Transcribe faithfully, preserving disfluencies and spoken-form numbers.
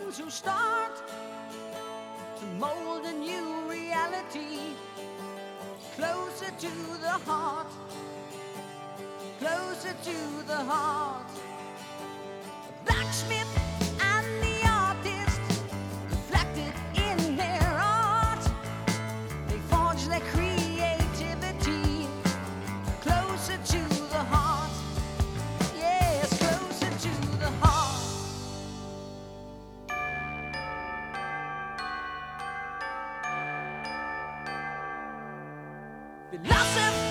minds who start to mold a new reality, closer to the heart, closer to the heart. The blacksmith and the artist reflected in their art. They forge their creativity closer to the heart. Yes, closer to the heart. Philosophy